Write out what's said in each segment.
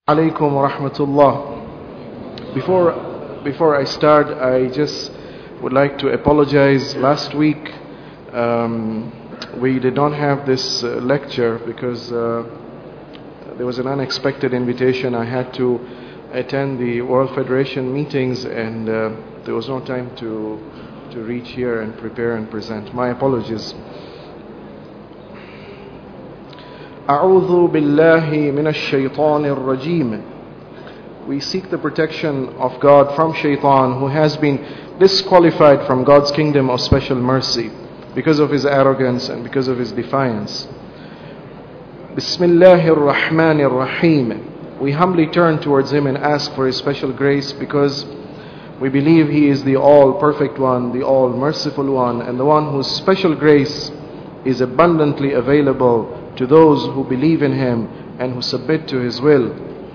Alaikum wa rahmatullah. Before I start, I just would like to apologize. Last week we did not have this lecture because there was an unexpected invitation. I had to attend the World Federation meetings and there was no time to reach here and prepare and present. My apologies. أعوذ بالله من الشيطان الرجيم. We seek the protection of God from shaitan, who has been disqualified from God's kingdom of special mercy because of his arrogance and because of his defiance. Bismillahir Rahmanir Rahim. We humbly turn towards him and ask for his special grace because we believe he is the all-perfect one, the all-merciful one, and the one whose special grace is abundantly available to those who believe in him and who submit to his will.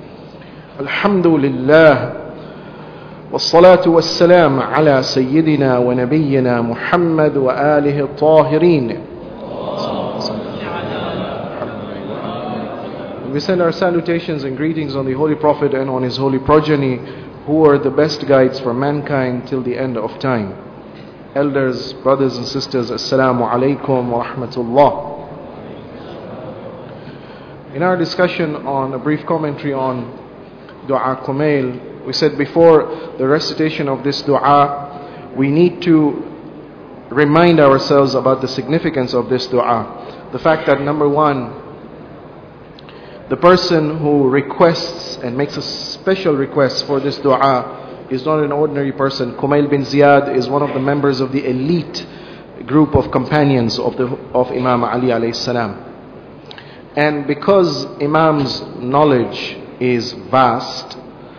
Alhamdulillah, wassalatu wassalam ala sayyidina wa nabiyyina Muhammad wa alihi at-tahirin. We send our salutations and greetings on the Holy Prophet and on his holy progeny, who are the best guides for mankind till the end of time. Elders, brothers and sisters, assalamu alaikum wa rahmatullah. In our discussion on a brief commentary on Dua Kumail, we said before the recitation of this dua, we need to remind ourselves about the significance of this dua. The fact that, number one, the person who requests and makes a special request for this dua is not an ordinary person. Kumail bin Ziyad is one of the members of the elite group of companions of Imam Ali alayhi salam. And because Imam's knowledge is vast,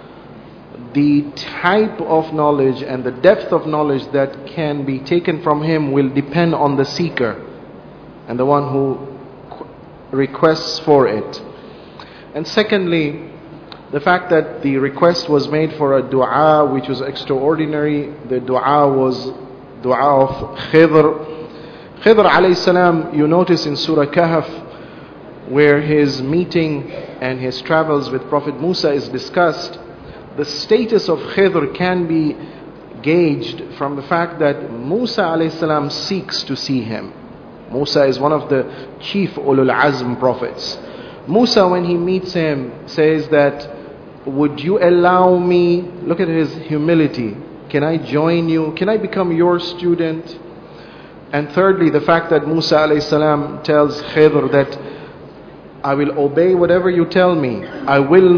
the type of knowledge and the depth of knowledge that can be taken from him will depend on the seeker and the one who requests for it. And secondly, the fact that the request was made for a dua which was extraordinary. The dua was dua of Khidr. Khidr alayhi salam, you notice in Surah Kahf, where his meeting and his travels with Prophet Musa is discussed, the status of Khidr can be gauged from the fact that Musa alayhi salam seeks to see him. Musa is one of the chief Ulul Azm prophets. Musa, when he meets him, says that, would you allow me, look at his humility, can I join you, can I become your student? And thirdly, the fact that Musa alayhi salam tells Khidr that I will obey whatever you tell me. I will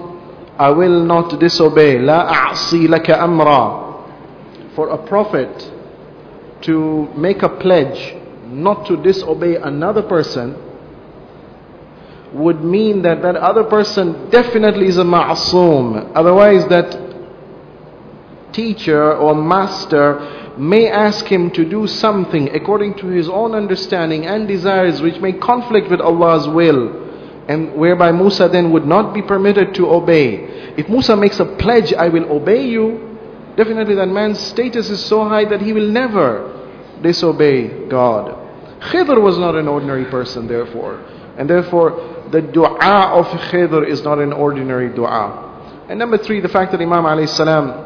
not disobey. La a'si laka amra. For a prophet to make a pledge not to disobey another person would mean that that other person definitely is a ma'asum. Otherwise, that teacher or master may ask him to do something according to his own understanding and desires which may conflict with Allah's will, and whereby Musa then would not be permitted to obey. If Musa makes a pledge, I will obey you, definitely that man's status is so high that he will never disobey God. Khidr was not an ordinary person, therefore, and therefore the dua of Khidr is not an ordinary dua. And number three, the fact that Imam alayhi salam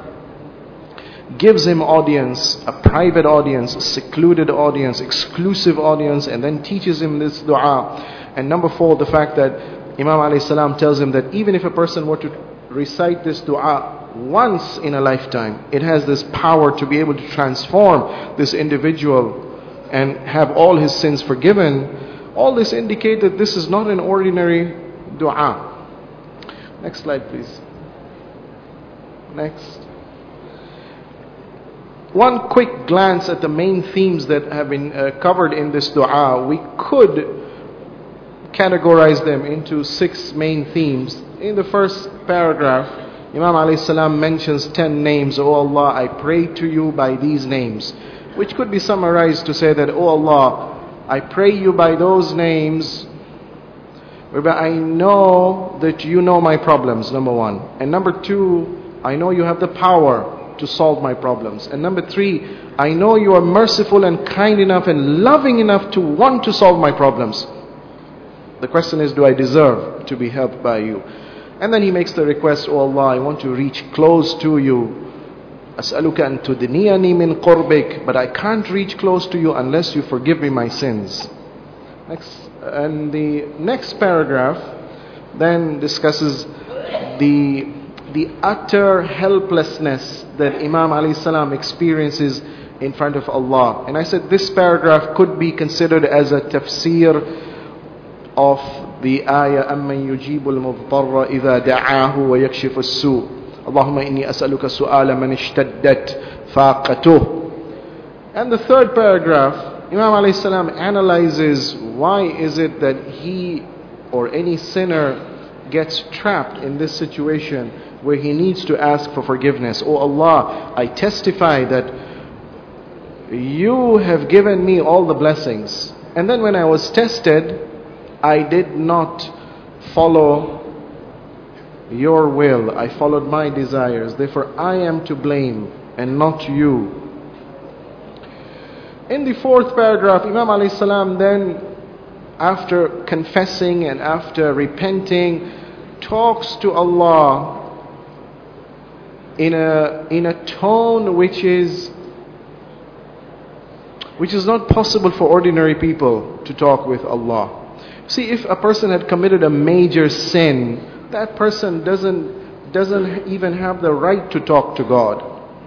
gives him audience, a private audience, a secluded audience, exclusive audience, and then teaches him this dua. And number four, the fact that Imam alayhi salam tells him that even if a person were to recite this dua once in a lifetime, it has this power to be able to transform this individual and have all his sins forgiven. All this indicate that this is not an ordinary dua. Next slide, please. Next. One quick glance at the main themes that have been covered in this dua. We could categorize them into 6 main themes. In the first paragraph, Imam alayhi salam mentions 10 names. Oh Allah, I pray to you by these names, which could be summarized to say that, oh Allah, I pray you by those names whereby I know that you know my problems, number one. And number two, I know you have the power to solve my problems. And number three, I know you are merciful and kind enough and loving enough to want to solve my problems. The question is, do I deserve to be helped by you? And then he makes the request, "Oh Allah, I want to reach close to you. أسألك أن تدنيني من قربك, but I can't reach close to you unless you forgive me my sins." And the next paragraph then discusses the utter helplessness that Imam alayhi salam experiences in front of Allah. And I said this paragraph could be considered as a tafsir of the ayah أَمَّنْ يُجِيبُ الْمُضْطَرَّ إِذَا دَعَاهُ وَيَكْشِفُ السُّوءَ اللهم إني أسألك سؤال من اشتدت فاقته. And the third paragraph, Imam alayhi salam analyzes why is it that he or any sinner gets trapped in this situation where he needs to ask for forgiveness. "Oh Allah, I testify that you have given me all the blessings, and then when I was tested, I did not follow your will. I followed my desires. Therefore, I am to blame and not you." In the fourth paragraph, Imam alayhi salam then, after confessing and after repenting, talks to Allah in a tone which is not possible for ordinary people to talk with Allah. See, if a person had committed a major sin, that person doesn't even have the right to talk to God.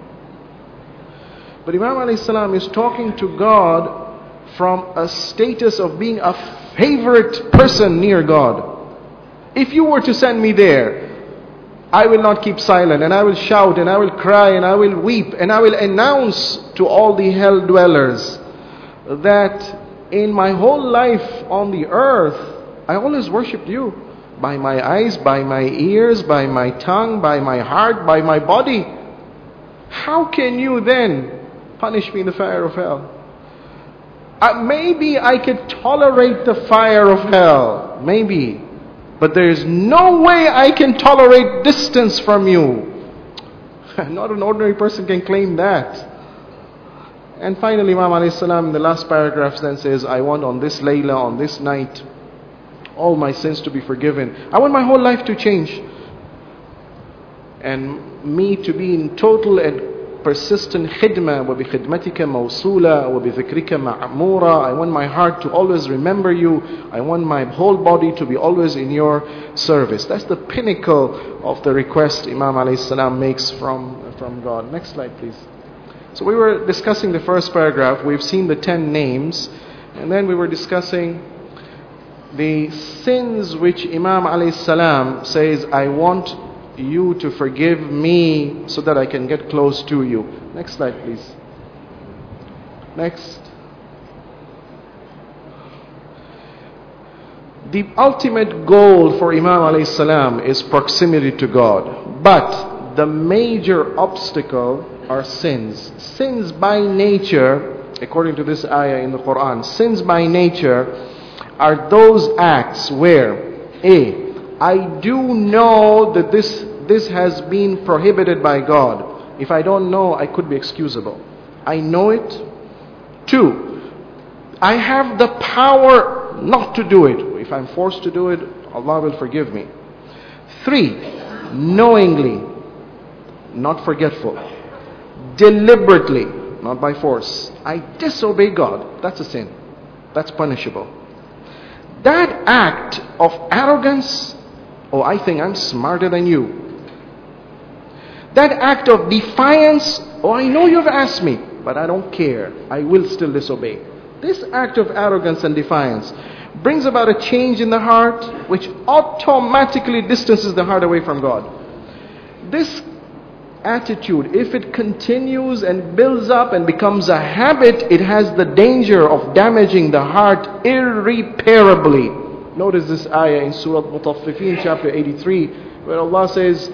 But Imam alayhi salam is talking to God from a status of being a favorite person near God. If you were to send me there, I will not keep silent, and I will shout, and I will cry, and I will weep, and I will announce to all the hell dwellers that in my whole life on the earth, I always worshipped you. By my eyes, by my ears, by my tongue, by my heart, by my body. How can you then punish me in the fire of hell? Maybe I could tolerate the fire of hell. Maybe. But there is no way I can tolerate distance from you. Not an ordinary person can claim that. And finally, Imam alayhi salam in the last paragraph then says, "I want on this Layla, on this night, all my sins to be forgiven. I want my whole life to change. And me to be in total and persistent khidmah. وَبِخِدْمَتِكَ مَوْصُولًا وَبِذِكْرِكَ مَعْمُورًا. I want my heart to always remember you. I want my whole body to be always in your service." That's the pinnacle of the request Imam alayhi salam makes from God. Next slide, please. So we were discussing the first paragraph. We've seen the 10 names. And then we were discussing the sins which Imam alayhi salam says, "I want you to forgive me so that I can get close to you." Next slide, please. Next. The ultimate goal for Imam alayhi salam is proximity to God. But the major obstacle are sins. Sins by nature, according to this ayah in the Quran, sins by nature are those acts where I do know that this has been prohibited by God. If I don't know, I could be excusable. I know it. 2, I have the power not to do it. If I'm forced to do it, Allah will forgive me. 3, knowingly, not forgetful, deliberately, not by force, I disobey God. That's a sin. That's punishable. That act of arrogance, "Oh, I think I'm smarter than you." That act of defiance, "Oh, I know you've asked me, but I don't care. I will still disobey." This act of arrogance and defiance brings about a change in the heart, which automatically distances the heart away from God. This attitude, if it continues and builds up and becomes a habit, it has the danger of damaging the heart irreparably. Notice this ayah in Surah Mutaffifin, chapter 83, where Allah says,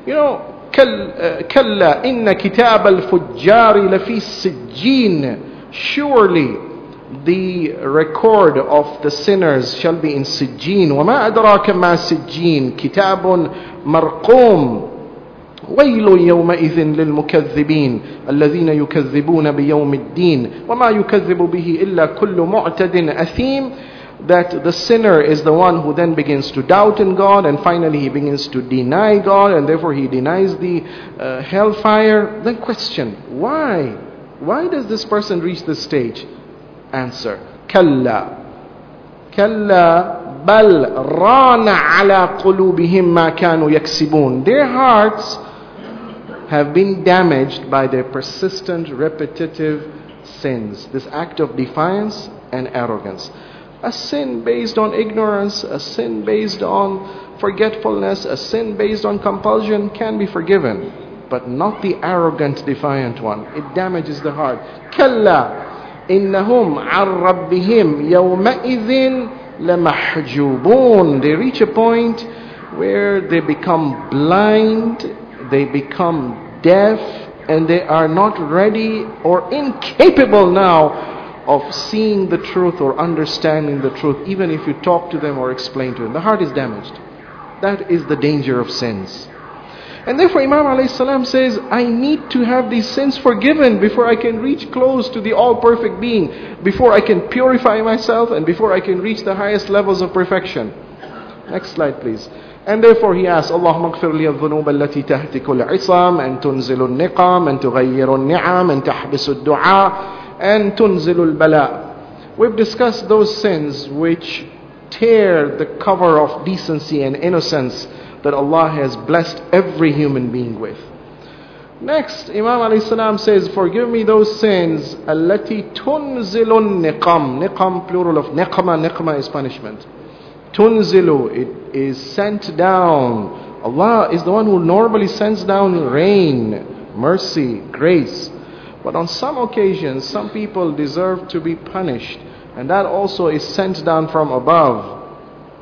كَلَّا إِنَّ كِتَابَ الْفُجَّارِ لَفِي السِّجِّينِ. Surely the record of the sinners shall be in Sijjin. وَمَا أَدْرَاكَ مَا سِجِّينَ كِتَابٌ مَرْقُومٌ وَيْلٌ يَوْمَئِذٍ لِلْمُكَذِّبِينَ الَّذِينَ يُكَذِّبُونَ بِيَوْمِ الدِّينِ وَمَا يُكَذِّبُ بِهِ إِلَّا كُلُّ مُعْتَدٍ أَثِيمٍ that the sinner is the one who then begins to doubt in God, and finally he begins to deny God, and therefore he denies the hellfire, then question, why? Why does this person reach this stage? Answer, Kalla. Kalla bal rana ala qulubihim ma kanu yaksibun. Their hearts have been damaged by their persistent, repetitive sins. This act of defiance and arrogance. A sin based on ignorance, a sin based on forgetfulness, a sin based on compulsion can be forgiven, but not the arrogant, defiant one. It damages the heart. Kalla innahum an rabbihim yawma'idhin lamahjubun. They reach a point where they become blind, they become deaf, and they are not ready or incapable now of seeing the truth or understanding the truth, even if you talk to them or explain to them. The heart is damaged. That is the danger of sins. And therefore Imam alayhi salam says, I need to have these sins forgiven before I can reach close to the all-perfect being, before I can purify myself, and before I can reach the highest levels of perfection. Next slide please. And therefore he asks, Allahumma ighfir li al-dhunub allati tahtiku al-'isam, and tunzilu al-niqam, and tughayyiru al-ni'am, and tahbisu al-du'a, and tunzilul bala. We've discussed those sins which tear the cover of decency and innocence that Allah has blessed every human being with. Next, Imam alayhi salam says, forgive me those sins allati tunzilun niqam. Niqam, plural of niqma. Niqma is punishment. Tunzilu, it is sent down. Allah is the one who normally sends down rain, mercy, grace. But on some occasions, some people deserve to be punished, and that also is sent down from above.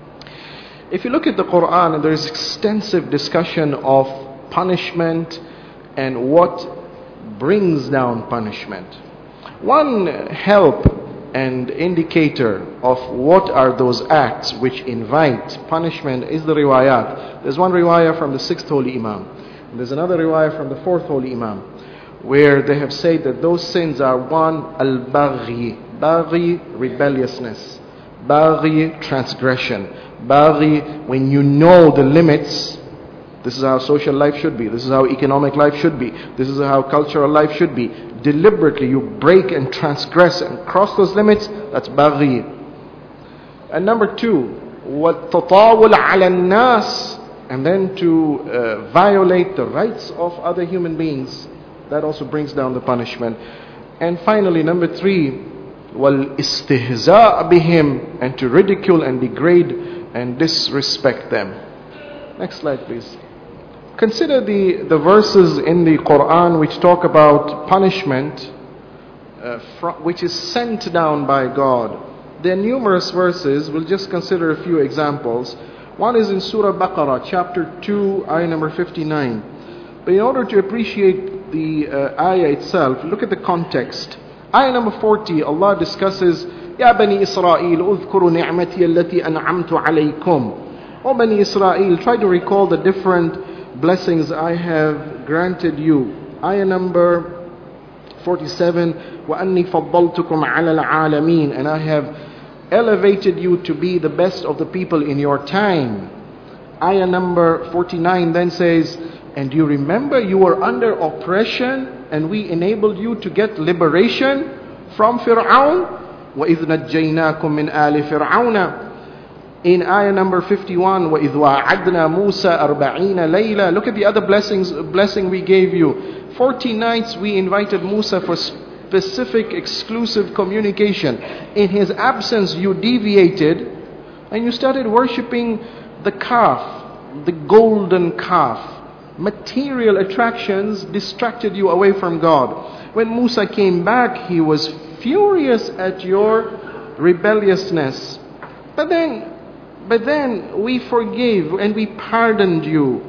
If you look at the Quran, there is extensive discussion of punishment and what brings down punishment. One help and indicator of what are those acts which invite punishment is the riwayat. There's one riwayah from the 6th Holy Imam. There's another riwayah from the 4th Holy Imam, where they have said that those sins are one, al-baghi. Baghi, rebelliousness. Baghi, transgression. Baghi, when you know the limits. This is how social life should be. This is how economic life should be. This is how cultural life should be. Deliberately you break and transgress and cross those limits. That's baghi. And number 2, وَالتَّطَاوُلْ عَلَى النَّاسِ, and then to violate the rights of other human beings. That also brings down the punishment. And finally, number 3, وَالْإِسْتِهْزَاء بِهِمْ, and to ridicule and degrade and disrespect them. Next slide please. Consider the verses in the Quran which talk about punishment which is sent down by God. There are numerous verses. We'll just consider a few examples. One is in Surah Baqarah, chapter 2, ayah number 59. But in order to appreciate the ayah itself, look at the context. Ayah number 40, Allah discusses, Ya Bani Israel, udhkuru ni'mati allati an'amtu alaykum. O Bani Israel, try to recall the different blessings I have granted you. Ayah number 47, وَأَنِّي فَضَّلْتُكُمْ عَلَى الْعَالَمِينَ, and I have elevated you to be the best of the people in your time. Ayah number 49 then says, and you remember you were under oppression and we enabled you to get liberation from Fir'aun. وَإِذْ نَجَّيْنَاكُمْ مِنْ آلِ فِرْعَوْنَ. In ayah number 51, وَإِذْ وَعَدْنَا مُوسَى 40 لَيْلًا. Look at the other blessing we gave you. 40 nights we invited Musa for specific exclusive communication. In his absence you deviated and you started worshipping the calf, the golden calf. Material attractions distracted you away from God. When Musa came back, he was furious at your rebelliousness. But then we forgave and we pardoned you.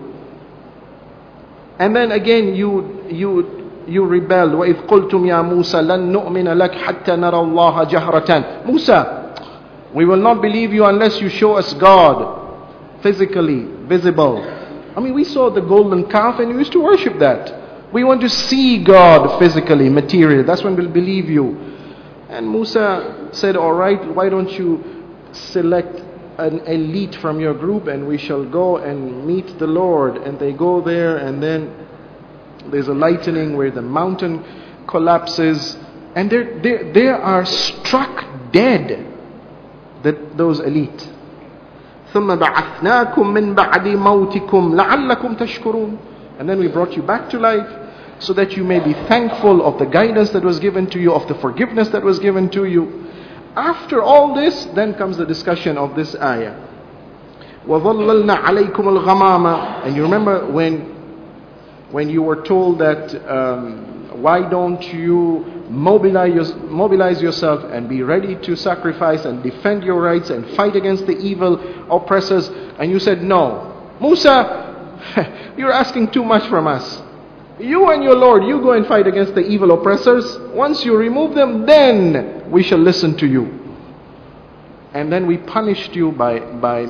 And then again you rebelled. وَإِذْ قُلْتُمْ يَا مُوسَى لَن نُؤْمِنَ لَكَ حَتَّى نَرَى اللَّهَ جَهْرَةً. Musa, we will not believe you unless you show us God physically, visible. I mean, we saw the golden calf and we used to worship that. We want to see God physically, materially. That's when we'll believe you. And Musa said, alright, why don't you select an elite from your group and we shall go and meet the Lord. And they go there, and then there's a lightning where the mountain collapses, and they are struck dead, those elite. ثم بعثناكم من بعد موتكم لعلكم تشكرون. And then we brought you back to life so that you may be thankful of the guidance that was given to you, of the forgiveness that was given to you. After all this, then comes the discussion of this ayah. وَظَلَّلْنَا عَلَيْكُمُ الْغَمَامَ. And you remember when you were told that why don't you mobilize yourself and be ready to sacrifice and defend your rights and fight against the evil oppressors, and you said no. Musa, you're asking too much from us. You and your Lord, you go and fight against the evil oppressors. Once you remove them, then we shall listen to you. And then we punished you by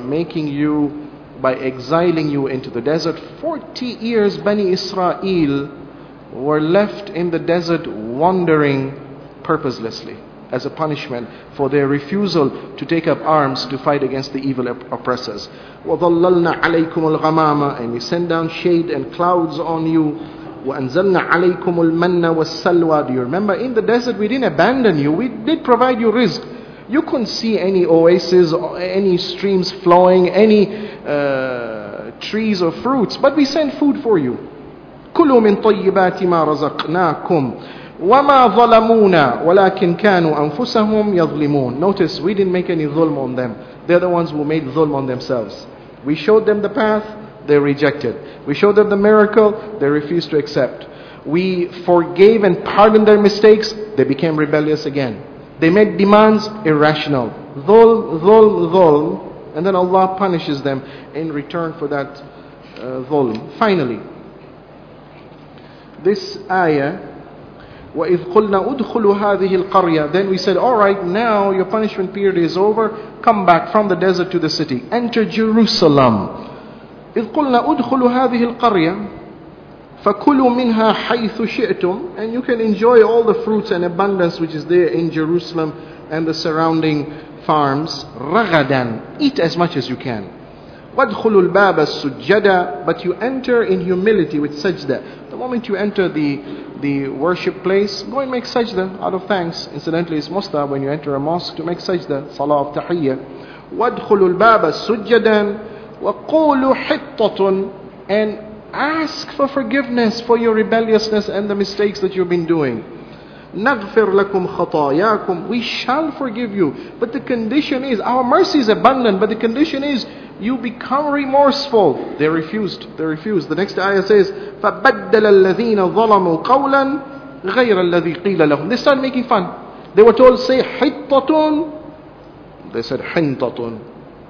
exiling you into the desert. 40 years Bani Israel were left in the desert wandering purposelessly as a punishment for their refusal to take up arms to fight against the evil oppressors. وَظَلَّلْنَا عَلَيْكُمُ الْغَمَامَ. And we send down shade and clouds on you. وَأَنزَلْنَا عَلَيْكُمُ الْمَنَّ وَالسَّلْوَى. Do you remember? In the desert we didn't abandon you. We did provide you rizq. You couldn't see any oases, any streams flowing, any trees or fruits, but we sent food for you. كُلُوا مِن طَيِّبَاتِ مَا رَزَقْنَاكُمْ وَمَا ظَلَمُونَا وَلَكِنْ كَانُوا أَنفُسَهُمْ يَظْلِمُونَ. Notice, we didn't make any dhulm on them. They're the ones who made dhulm on themselves. We showed them the path, they rejected. We showed them the miracle, they refused to accept. We forgave and pardoned their mistakes, they became rebellious again. They made demands irrational. Dhulm, and then Allah punishes them in return for that dhulm. Finally, this ayah, وَإِذْ قُلْنَا أُدْخُلُوا هَذِهِ الْقَرْيَةِ. Then we said, alright, now your punishment period is over. Come back from the desert to the city. Enter Jerusalem. إِذْ قُلْنَا أُدْخُلُوا هَذِهِ الْقَرْيَةِ فَكُلُوا مِنْهَا حَيْثُ شِئْتُمْ. And you can enjoy all the fruits and abundance which is there in Jerusalem and the surrounding farms. رَغَدًا. Eat as much as you can. وَادْخُلُوا الْبَابَ السُّجَّدَ. But you enter in humility with sajda. The moment you enter the worship place, go and make sajda out of thanks. Incidentally, it's mustahab when you enter a mosque to make sajda, salah of tahiyyah. وَادْخُلُوا الْبَابَ سُجَّدًا وَقُولُوا حِطَّةٌ. And ask for forgiveness for your rebelliousness and the mistakes that you've been doing. نَغْفِرْ لَكُمْ خَطَايَاكُمْ. We shall forgive you. But the condition is, our mercy is abundant, but the condition is, you become remorseful. They refused. The next ayah says, فَبَدَّلَ الَّذِينَ ظَلَمُوا قَوْلًا غَيْرَ الَّذِي قِيلَ لَهُمْ. They started making fun. They were told, say حِطَّةٌ. They said حِنْطَةٌ.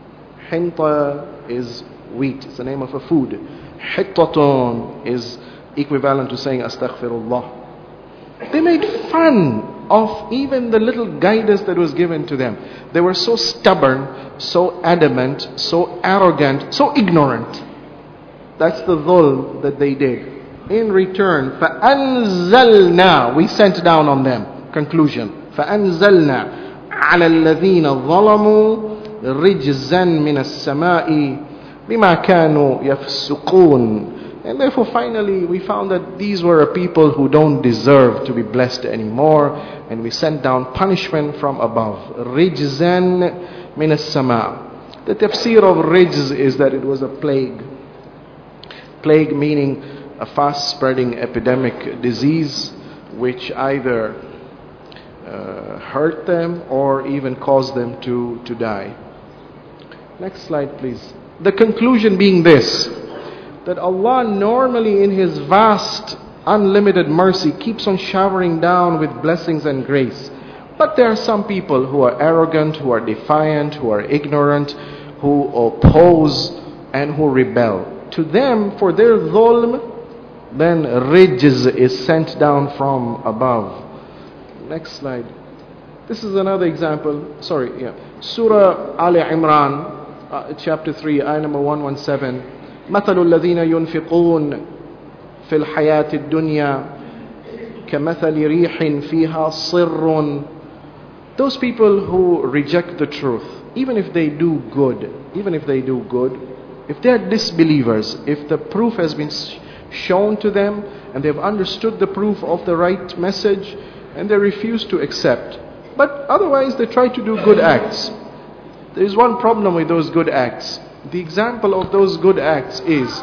Hinta is wheat. It's the name of a food. حِطَّةٌ is equivalent to saying astaghfirullah. They made fun of even the little guidance that was given to them. They were so stubborn, so adamant, so arrogant, so ignorant. That's the dhulm that they did. In return, فَأَنزَلْنَا. We sent down on them. Conclusion. فَأَنزَلْنَا عَلَى الَّذِينَ ظَلَمُوا رِجْزًا مِنَ السَّمَاءِ بِمَا كَانُوا يَفْسُقُونَ. And therefore finally we found that these were a people who don't deserve to be blessed anymore, and we sent down punishment from above. Rijzan min as-sama. The tafsir of rijz is that it was a plague. Plague meaning a fast spreading epidemic disease which either hurt them or even caused them to die. Next slide please. The conclusion being this, that Allah normally in His vast unlimited mercy keeps on showering down with blessings and grace. But there are some people who are arrogant, who are defiant, who are ignorant, who oppose and who rebel. To them, for their dhulm, then rijz is sent down from above. Next slide. This is another example. Surah Ali Imran, chapter 3, ayah number 117. مثل الذين ينفقون في الحياة الدنيا كمثل ريح فيها صر. Those people who reject the truth, even if they do good, if they are disbelievers, if the proof has been shown to them and they've understood the proof of the right message and they refuse to accept, but otherwise they try to do good acts. There is one problem with those good acts. The example of those good acts is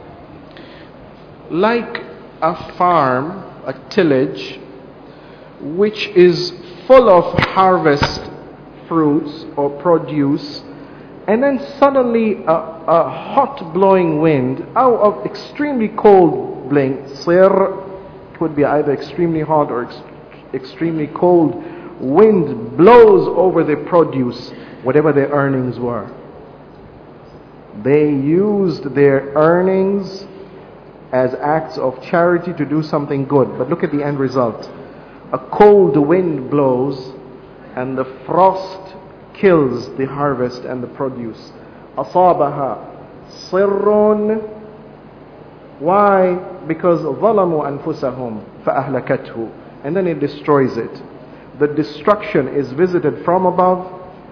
like a farm, a tillage, which is full of harvest fruits or produce, and then suddenly a hot blowing wind out of extremely cold sir, it would be either extremely hot or extremely cold wind blows over the produce, whatever their earnings were. They used their earnings as acts of charity to do something good. But look at the end result. A cold wind blows and the frost kills the harvest and the produce. أصابها صر. Why? Because ظلموا أنفسهم فأهلكته. And then it destroys it. The destruction is visited from above.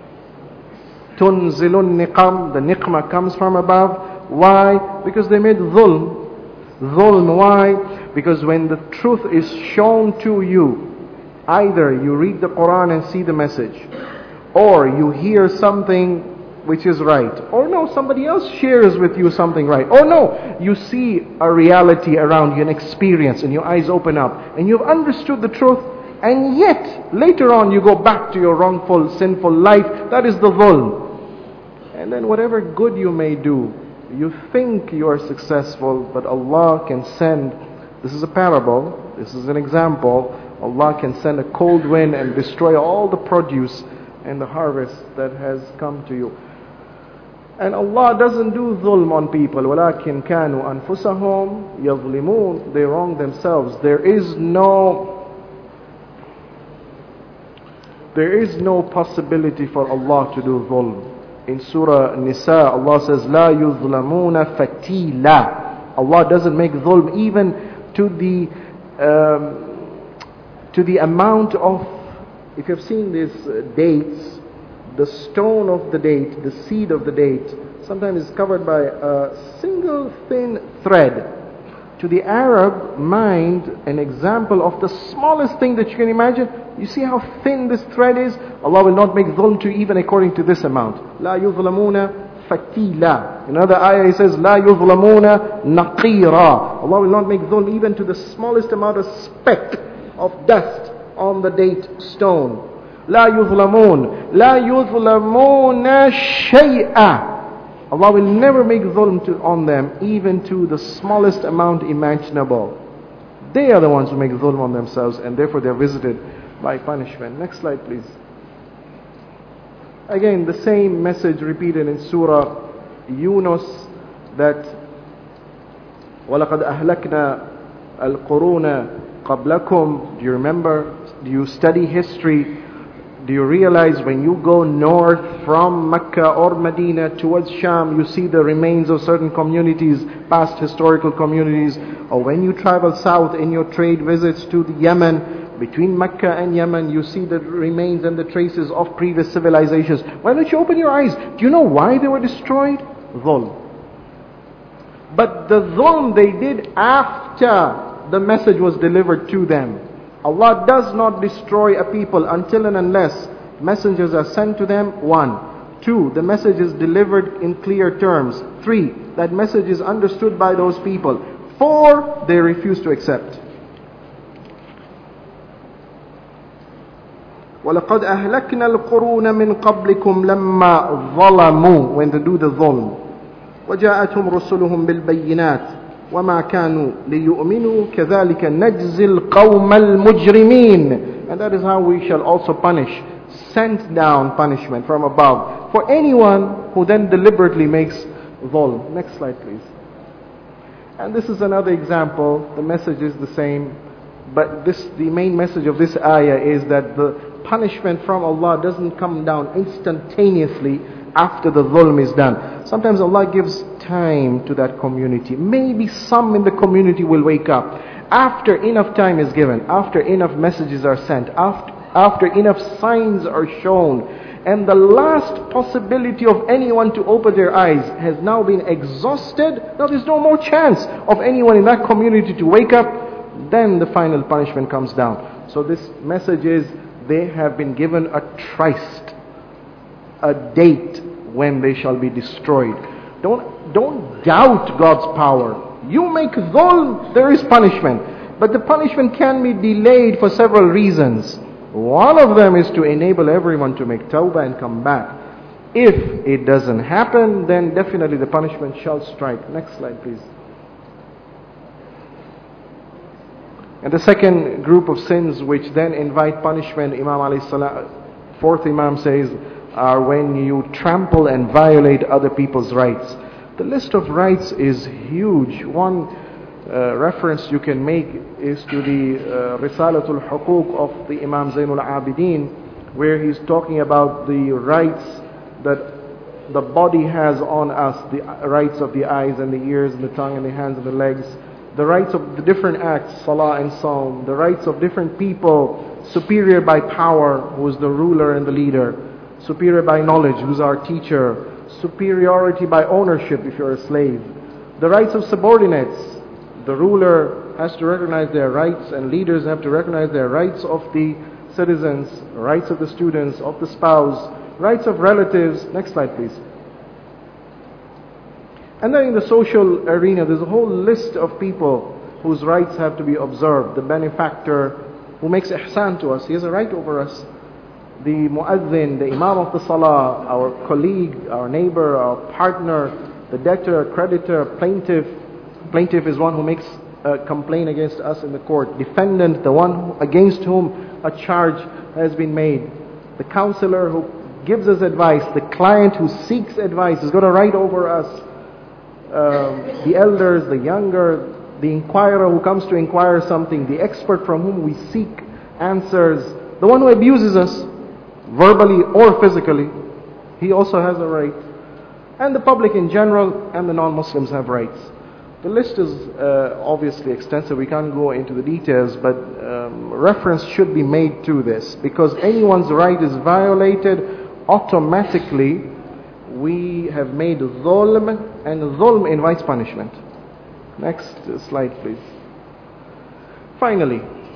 تنزل النقم. The niqmah comes from above. Why? Because they made dhulm. Dhulm. Why? Because when the truth is shown to you, either you read the Quran and see the message, or you hear something which is right, or no, somebody else shares with you something right, or no, you see a reality around you, an experience, and your eyes open up, and you've understood the truth, and yet later on you go back to your wrongful, sinful life. That is the dhulm. And then whatever good you may do, you think you are successful, but Allah can send, this is a parable, this is an example, Allah can send a cold wind and destroy all the produce and the harvest that has come to you. And Allah doesn't do dhulm on people. وَلَكِنْ كَانُوا أَنفُسَهُمْ يَظْلِمُونَ. They wrong themselves. There is no possibility for Allah to do dhulm. In Surah Nisa, Allah says, لَا يُظْلَمُونَ فَتِيلًا. Allah doesn't make dhulm even to the amount of, if you've seen these dates, the stone of the date, the seed of the date, sometimes is covered by a single thin thread. To the Arab mind, an example of the smallest thing that you can imagine, you see how thin this thread is? Allah will not make dhulm to even according to this amount. لا يظلمون فتيلا. Another ayah he says, لا يظلمون نقيرا. Allah will not make dhulm even to the smallest amount of speck of dust on the date stone. لا يظلمون لا يظلمون شيئا. Allah will never make dhulm on them, even to the smallest amount imaginable. They are the ones who make dhulm on themselves, and therefore they are visited by punishment. Next slide, please. Again, the same message repeated in Surah Yunus, that وَلَقَدْ أَهْلَكْنَا الْقُرُونَ قَبْلَكُمْ. Do you remember? Do you study history? Do you realize when you go north from Mecca or Medina towards Sham, you see the remains of certain communities, past historical communities? Or when you travel south in your trade visits to the Yemen, between Mecca and Yemen, you see the remains and the traces of previous civilizations. Why don't you open your eyes? Do you know why they were destroyed? Dhulm. But the dhulm they did after the message was delivered to them. Allah does not destroy a people until and unless messengers are sent to them. 1. 2. The message is delivered in clear terms. 3. That message is understood by those people. 4. They refuse to accept. وَلَقَدْ أَهْلَكْنَا الْقُرُونَ مِنْ قَبْلِكُمْ لَمَّا ظَلَمُوا. When they do the dhulm. وَجَاءَتْهُمْ رُسُلُهُمْ بِالْبَيِّنَاتِ وَمَا كَانُوا لِيُؤْمِنُوا كَذَلِكَ نَجْزِي الْقَوْمَ الْمُجْرِمِينَ. And that is how we shall also punish, send down punishment from above for anyone who then deliberately makes dhulm. Next slide, please. And this is another example. The message is the same, but the main message of this ayah is that the punishment from Allah doesn't come down instantaneously after the dhulm is done. Sometimes Allah gives time to that community. Maybe some in the community will wake up. After enough time is given, after enough messages are sent, after enough signs are shown, and the last possibility of anyone to open their eyes has now been exhausted, now there's no more chance of anyone in that community to wake up, then the final punishment comes down. So this message is, they have been given a tryst, a date when they shall be destroyed. Don't doubt God's power. You make dhulm, there is punishment. But the punishment can be delayed for several reasons. One of them is to enable everyone to make tawbah and come back. If it doesn't happen, then definitely the punishment shall strike. Next slide, please. And the second group of sins which then invite punishment, Imam alayhi salam, fourth Imam says, are when you trample and violate other people's rights. The list of rights is huge. One reference you can make is to the Risalatul Huquq of the Imam Zainul Abidin, where he's talking about the rights that the body has on us, the rights of the eyes and the ears and the tongue and the hands and the legs, the rights of the different acts, salah and saum, the rights of different people, superior by power, who is the ruler and the leader, superior by knowledge, who's our teacher, superiority by ownership if you're a slave, the rights of subordinates. The ruler has to recognize their rights, and leaders have to recognize their rights of the citizens, rights of the students, of the spouse, rights of relatives. Next slide, please. And then in the social arena, there's a whole list of people whose rights have to be observed. The benefactor who makes ihsan to us, he has a right over us. The muazzin, the imam of the salah, our colleague, our neighbor, our partner, the debtor, creditor, plaintiff. Plaintiff is one who makes a complaint against us in the court. Defendant, the one against whom a charge has been made. The counselor who gives us advice. The client who seeks advice has got a right over us. The elders, the younger, the inquirer who comes to inquire something, the expert from whom we seek answers, the one who abuses us, verbally or physically, he also has a right. And the public in general and the non-Muslims have rights. The list is obviously extensive. We can't go into the details, but reference should be made to this, because anyone's right is violated, automatically we have made dhulm, and dhulm invites punishment. Next slide, please. Finally,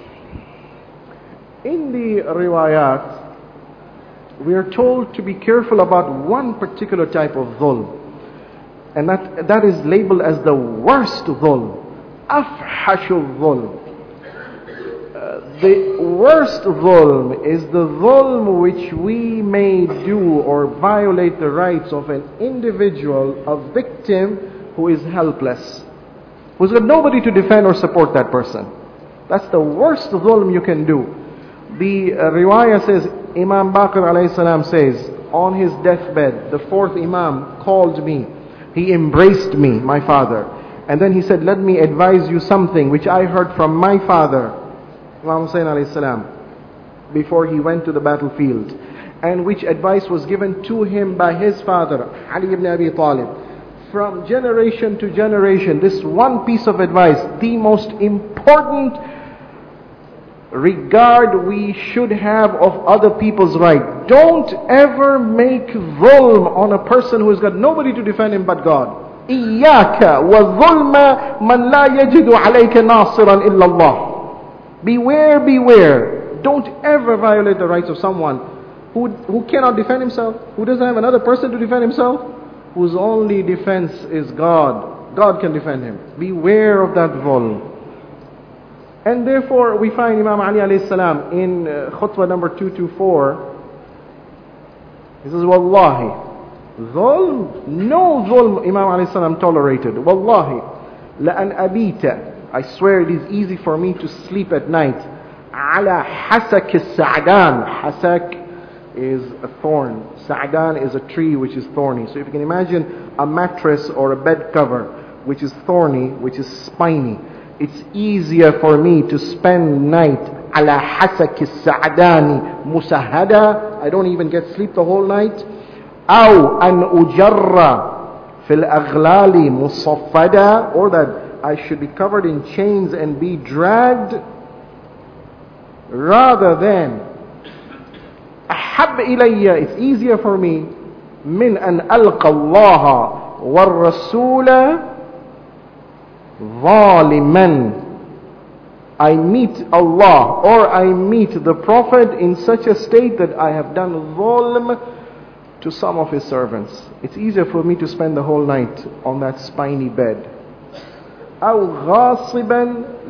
in the riwayat, we are told to be careful about one particular type of dhulm, and that is labeled as the worst dhulm, afhashul dhulm. The worst dhulm is the dhulm which we may do or violate the rights of an individual, a victim who is helpless, who's got nobody to defend or support that person. That's the worst dhulm you can do. The riwayah says, Imam Baqir alayhi salam says, on his deathbed, the fourth Imam called me. He embraced me, my father. And then he said, let me advise you something which I heard from my father, Imam Hussain alayhi salam, before he went to the battlefield. And which advice was given to him by his father, Ali ibn Abi Talib. From generation to generation, this one piece of advice, the most important regard we should have of other people's right. Don't ever make dhulm on a person who has got nobody to defend him but God. Iyaka wa dhulma man la yajidu alayka nasiran illa Allah. Beware, beware. Don't ever violate the rights of someone who cannot defend himself, who doesn't have another person to defend himself, whose only defense is God. God can defend him. Beware of that dhulm. And therefore, we find Imam Ali alayhi salam in khutbah number 224. He says, Wallahi, dhulm, no dhulm Imam alayhi salam tolerated. Wallahi, la'an abita, I swear it is easy for me to sleep at night. Ala hasak as-sa'dan. Hasak is a thorn. Sa'dan is a tree which is thorny. So if you can imagine a mattress or a bed cover which is thorny, which is spiny, it's easier for me to spend night ala hasak as-sa'dani musahada. I don't even get sleep the whole night. Aw an ujarra fil aghlali musaffada, or that I should be covered in chains and be dragged, rather than أحب إلي, it's easier for me, من أن ألقى الله والرسول ظالما. I meet Allah or I meet the Prophet in such a state that I have done dhulm to some of his servants. It's easier for me to spend the whole night on that spiny bed. أو غاصبا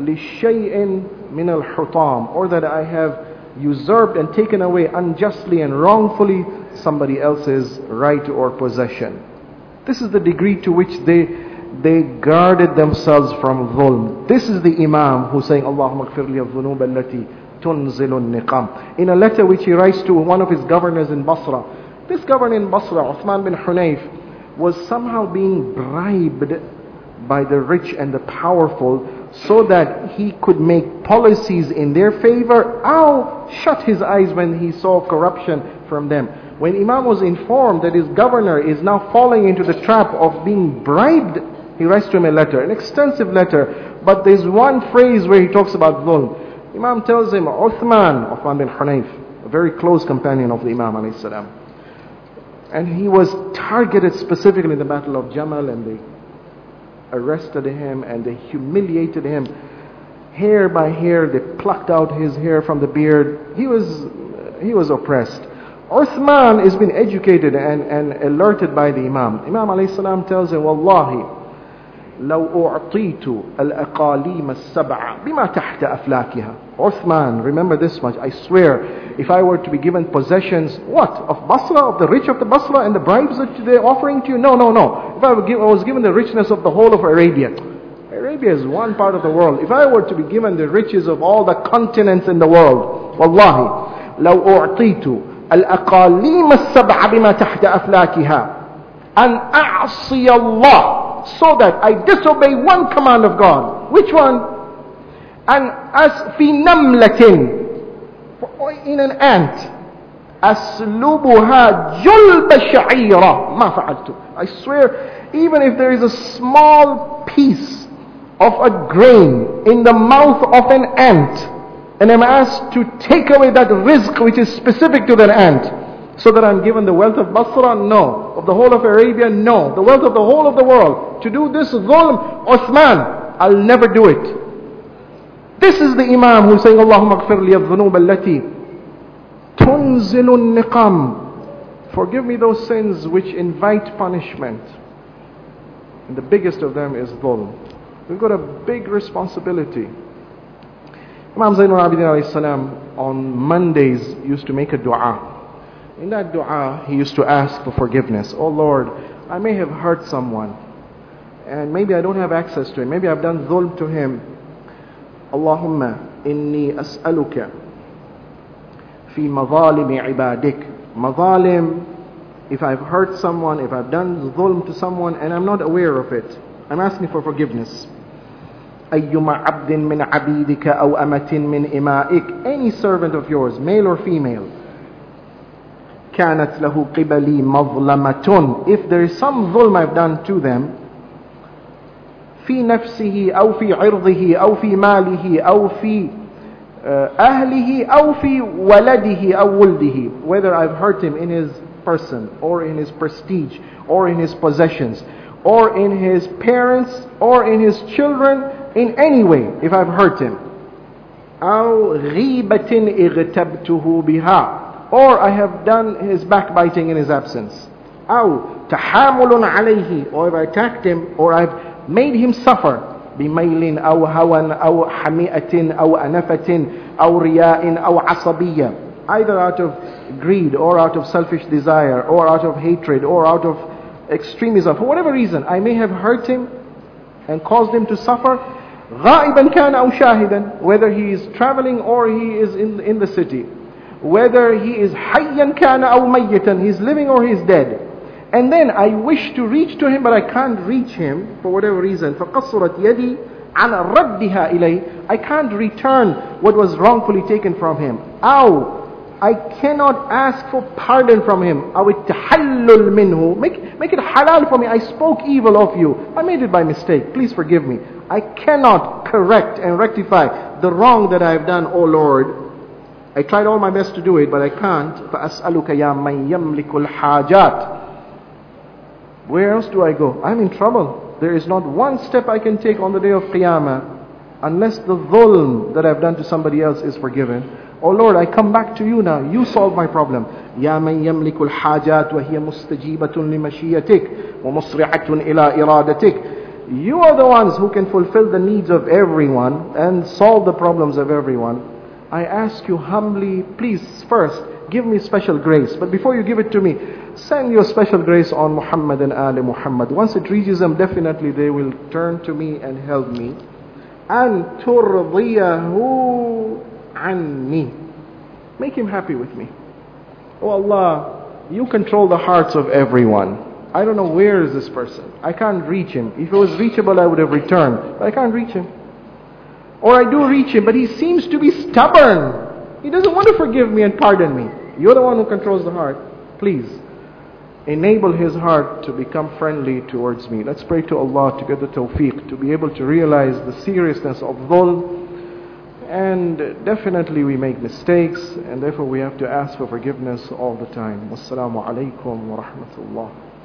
لشيء من الحطام, or that I have usurped and taken away unjustly and wrongfully somebody else's right or possession. This is the degree to which they guarded themselves from dhulm. This is the Imam who's saying, Allahumma gfir li al-dhunub allati tunzilu al-niqam. In a letter which he writes to one of his governors in Basra. This governor in Basra, Uthman bin Hunayf, was somehow being bribed by the rich and the powerful so that he could make policies in their favor, or shut his eyes when he saw corruption from them. When Imam was informed that his governor is now falling into the trap of being bribed, he writes to him a letter, an extensive letter, but there's one phrase where he talks about dhulm. Imam tells him, Uthman bin Hunayf, a very close companion of the Imam alayhi salam, and he was targeted specifically in the battle of Jamal, and they arrested him and they humiliated him hair by hair. They plucked out his hair from the beard. He was oppressed. Uthman has been educated and alerted by the Imam. Imam alayhi salam tells him, Wallahi, لو أعطيت الأقاليم السبع بما تحت أفلاكها. Uthman, remember this much, I swear, if I were to be given possessions, what? Of Basra, of the rich of the Basra and the bribes that they're offering to you? No. If I was given the richness of the whole of Arabia. Arabia is one part of the world. If I were to be given the riches of all the continents in the world, Wallahi, لو أعطيت الأقاليم السبع بما تحت أفلاكها أن أعصي الله, so that I disobey one command of God. Which one? And as fi namlatin, in an ant, aslubuha julba sha'ira ma fa'altu. I swear, even if there is a small piece of a grain in the mouth of an ant, and I'm asked to take away that rizq which is specific to that ant, so that I'm given the wealth of Basra? No. Of the whole of Arabia? No. The wealth of the whole of the world. To do this dhulm, Uthman, I'll never do it. This is the Imam who's saying, Allahumma gfir li al-dhunub allati tunzilu al-niqam. Forgive me those sins which invite punishment. And the biggest of them is dhulm. We've got a big responsibility. Imam Zainul Abidin alayhi salam on Mondays used to make a dua. In that dua, he used to ask for forgiveness. Oh Lord, I may have hurt someone, and maybe I don't have access to him. Maybe I've done dhulm to him. Allahumma inni as'aluka fi madhalimi ibadik. Madhalim, if I've hurt someone, if I've done dhulm to someone, and I'm not aware of it, I'm asking for forgiveness. أيما عبد من عبيدك أو أمة من إمائك. Any servant of yours, male or female, كانت له قبلي مظلمة, if there is some dhulm I've done to them, في نفسه أو في عرضه أو في ماله أو في أهله أو في ولده أو ولده, whether I've hurt him in his person or in his prestige or in his possessions or in his parents or in his children, in any way, if I've hurt him, أو غيبة اغتبته بها, or I have done his backbiting in his absence, أو تحامل عليه, or if I attacked him or I've made him suffer, بميل أو هوى أو حميئة أو أنفة أو رياء أو عصبية, either out of greed or out of selfish desire or out of hatred or out of extremism, for whatever reason I may have hurt him and caused him to suffer, غائبا كان أو شاهدا, whether he is traveling or he is in the city, whether he is حيا كان أو ميتا, he is living or he is dead, and then I wish to reach to him but I can't reach him for whatever reason, فقصرت يدي عن ردها إليه, I can't return what was wrongfully taken from him, أو I cannot ask for pardon from him, أو التحلل منه, make it halal for me, I spoke evil of you, I made it by mistake, please forgive me, I cannot correct and rectify the wrong that I have done, O Lord, I tried all my best to do it, but I can't. فَأَسْأَلُكَ يَا مَنْ يَمْلِكُ الْحَاجَاتِ. Where else do I go? I'm in trouble. There is not one step I can take on the day of Qiyamah unless the dhulm that I've done to somebody else is forgiven. Oh Lord, I come back to you now. You solve my problem. يَا مَنْ يَمْلِكُ الْحَاجَاتِ وَهِيَ مُسْتَجِيبَةٌ لِمَشِيَّتِكَ وَمُسْرِعَةٌ إِلَىٰ إِرَادَتِكَ. You are the ones who can fulfill the needs of everyone and solve the problems of everyone. I ask you humbly, please first give me special grace. But before you give it to me, send your special grace on Muhammad and Ali Muhammad. Once it reaches them, definitely they will turn to me and help me. أَن تُرْضِيَهُ عَنِّي. Make him happy with me. Oh Allah, you control the hearts of everyone. I don't know where is this person. I can't reach him. If it was reachable, I would have returned. But I can't reach him. Or I do reach him, but he seems to be stubborn. He doesn't want to forgive me and pardon me. You're the one who controls the heart. Please, enable his heart to become friendly towards me. Let's pray to Allah to get the tawfiq, to be able to realize the seriousness of dhulm. And definitely we make mistakes, and therefore we have to ask for forgiveness all the time. Wassalamu alaikum wa rahmatullah.